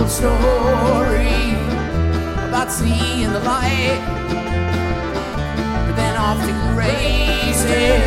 old story about seeing the light, but then off to races